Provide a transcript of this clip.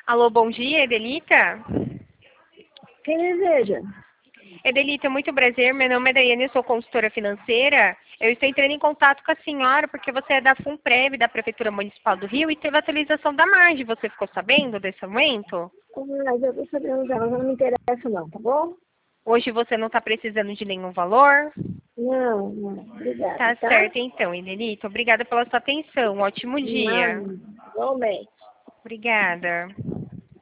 Alô, bom dia, Edelita? Quem deseja? Edelita, muito prazer. Meu nome é Daiane, eu sou consultora financeira. Eu estou entrando em contato com a senhora porque você é da FUNPREV, da Prefeitura Municipal do Rio, e teve a atualização da margem. Você ficou sabendo desse aumento? Mas eu tô sabendo dela, não me interessa não, tá bom? Hoje você não está precisando de nenhum valor? Não, não, obrigada, Tá tá? certo, então, Edelita. Obrigada pela sua atenção. Um ótimo Nada, dia. igualmente. Obrigada.